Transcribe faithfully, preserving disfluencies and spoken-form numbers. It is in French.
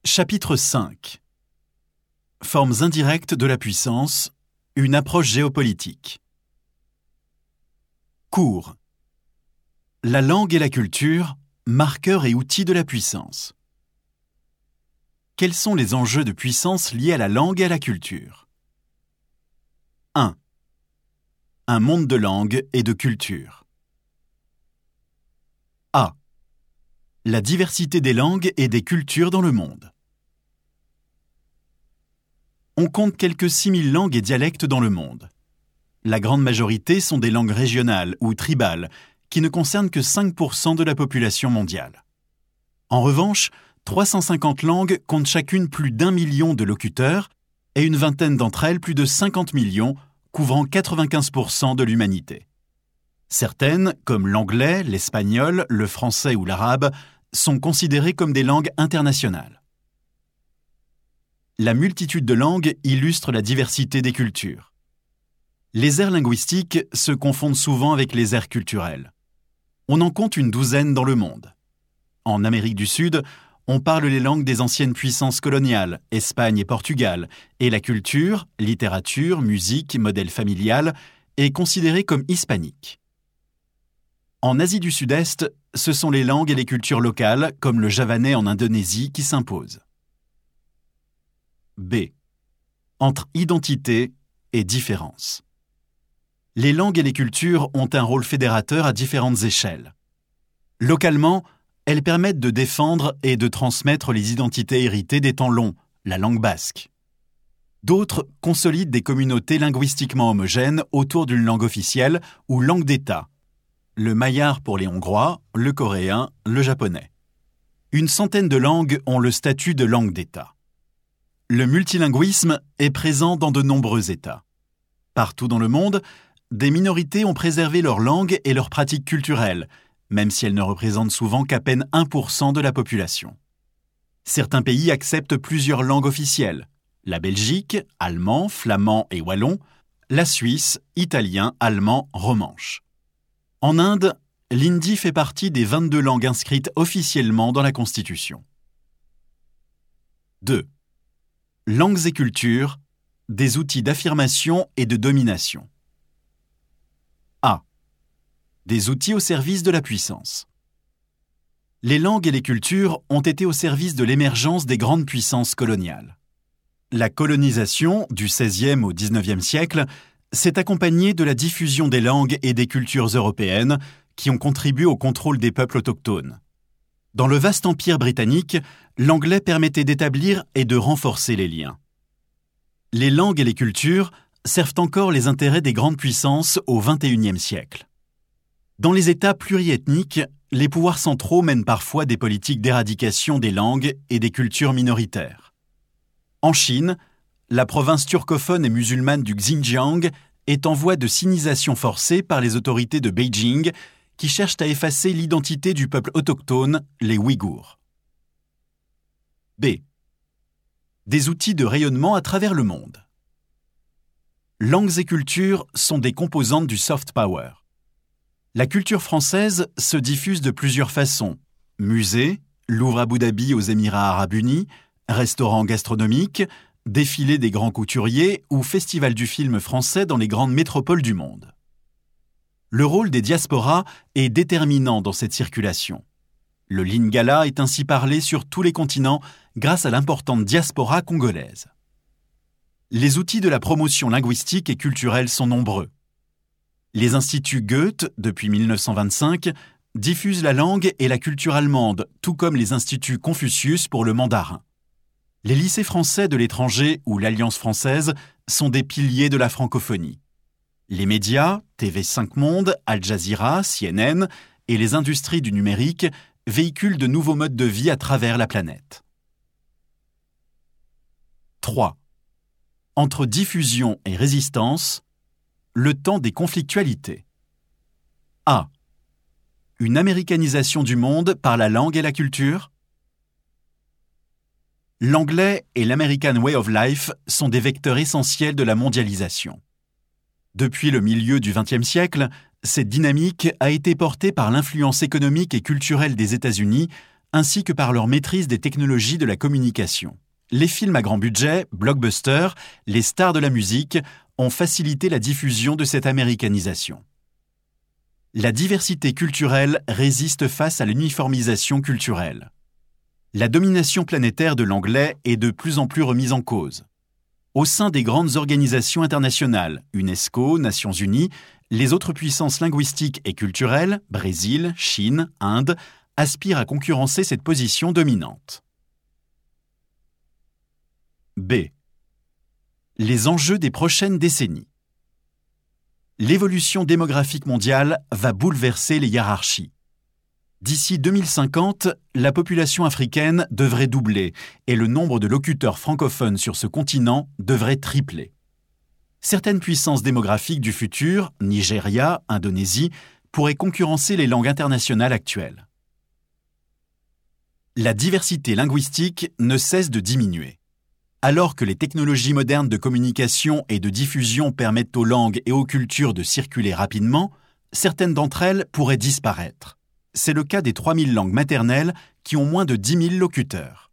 Chapitre cinq. Formes indirectes de la puissance, une approche géopolitique. Cours. La langue et la culture, marqueurs et outils de la puissance. Quels sont les enjeux de puissance liés à la langue et à la culture? un. Un monde de langue et de culture. A. La diversité des langues et des cultures dans le monde. On compte quelques six mille langues et dialectes dans le monde. La grande majorité sont des langues régionales ou tribales, qui ne concernent que cinq pour cent de la population mondiale. En revanche, trois cent cinquante langues comptent chacune plus d'un million de locuteurs et une vingtaine d'entre elles plus de cinquante millions, couvrant quatre-vingt-quinze pour cent de l'humanité. Certaines, comme l'anglais, l'espagnol, le français ou l'arabe, sont considérées comme des langues internationales. La multitude de langues illustre la diversité des cultures. Les aires linguistiques se confondent souvent avec les aires culturelles. On en compte une douzaine dans le monde. En Amérique du Sud, on parle les langues des anciennes puissances coloniales, Espagne et Portugal, et la culture, littérature, musique, modèle familial, est considérée comme hispanique. En Asie du Sud-Est, ce sont les langues et les cultures locales, comme le javanais en Indonésie, qui s'imposent. B. Entre identité et différence. Les langues et les cultures ont un rôle fédérateur à différentes échelles. Localement, elles permettent de défendre et de transmettre les identités héritées des temps longs, la langue basque. D'autres consolident des communautés linguistiquement homogènes autour d'une langue officielle ou langue d'État. Le mayar pour les Hongrois, le coréen, le japonais. Une centaine de langues ont le statut de langue d'État. Le multilinguisme est présent dans de nombreux États. Partout dans le monde, des minorités ont préservé leur langue et leurs pratiques culturelles, même si elles ne représentent souvent qu'à peine un pour cent de la population. Certains pays acceptent plusieurs langues officielles. La Belgique, allemand, flamand et wallon, la Suisse, italien, allemand, romanche. En Inde, l'hindi fait partie des vingt-deux langues inscrites officiellement dans la Constitution. deux. Langues et cultures, des outils d'affirmation et de domination. A. Des outils au service de la puissance. Les langues et les cultures ont été au service de l'émergence des grandes puissances coloniales. La colonisation, du seizième au dix-neuvième siècle, s'est accompagnée de la diffusion des langues et des cultures européennes qui ont contribué au contrôle des peuples autochtones. Dans le vaste empire britannique, l'anglais permettait d'établir et de renforcer les liens. Les langues et les cultures servent encore les intérêts des grandes puissances au vingt et unième siècle. Dans les États pluriethniques, les pouvoirs centraux mènent parfois des politiques d'éradication des langues et des cultures minoritaires. En Chine, la province turcophone et musulmane du Xinjiang est en voie de sinisation forcée par les autorités de Beijing qui cherchent à effacer l'identité du peuple autochtone, les Ouïghours. B. Des outils de rayonnement à travers le monde. Langues et cultures sont des composantes du soft power. La culture française se diffuse de plusieurs façons. Musée, Louvre Abu Dhabi aux Émirats arabes unis, restaurants gastronomiques, défilés des grands couturiers ou festival du film français dans les grandes métropoles du monde. Le rôle des diasporas est déterminant dans cette circulation. Le lingala est ainsi parlé sur tous les continents grâce à l'importante diaspora congolaise. Les outils de la promotion linguistique et culturelle sont nombreux. Les instituts Goethe, depuis mille neuf cent vingt-cinq, diffusent la langue et la culture allemande, tout comme les instituts Confucius pour le mandarin. Les lycées français de l'étranger ou l'Alliance française sont des piliers de la francophonie. Les médias, T V cinq Monde, Al Jazeera, C N N et les industries du numérique véhiculent de nouveaux modes de vie à travers la planète. trois. Entre diffusion et résistance, le temps des conflictualités. A. Une américanisation du monde par la langue et la culture. L'anglais et l'American Way of Life sont des vecteurs essentiels de la mondialisation. Depuis le milieu du vingtième siècle, cette dynamique a été portée par l'influence économique et culturelle des États-Unis ainsi que par leur maîtrise des technologies de la communication. Les films à grand budget, blockbusters, les stars de la musique ont facilité la diffusion de cette américanisation. La diversité culturelle résiste face à l'uniformisation culturelle. La domination planétaire de l'anglais est de plus en plus remise en cause. Au sein des grandes organisations internationales, UNESCO, Nations Unies, les autres puissances linguistiques et culturelles, Brésil, Chine, Inde, aspirent à concurrencer cette position dominante. B. Les enjeux des prochaines décennies. L'évolution démographique mondiale va bouleverser les hiérarchies. D'ici deux mille cinquante, la population africaine devrait doubler et le nombre de locuteurs francophones sur ce continent devrait tripler. Certaines puissances démographiques du futur, Nigeria, Indonésie, pourraient concurrencer les langues internationales actuelles. La diversité linguistique ne cesse de diminuer. Alors que les technologies modernes de communication et de diffusion permettent aux langues et aux cultures de circuler rapidement, certaines d'entre elles pourraient disparaître. C'est le cas des trois mille langues maternelles qui ont moins de dix mille locuteurs.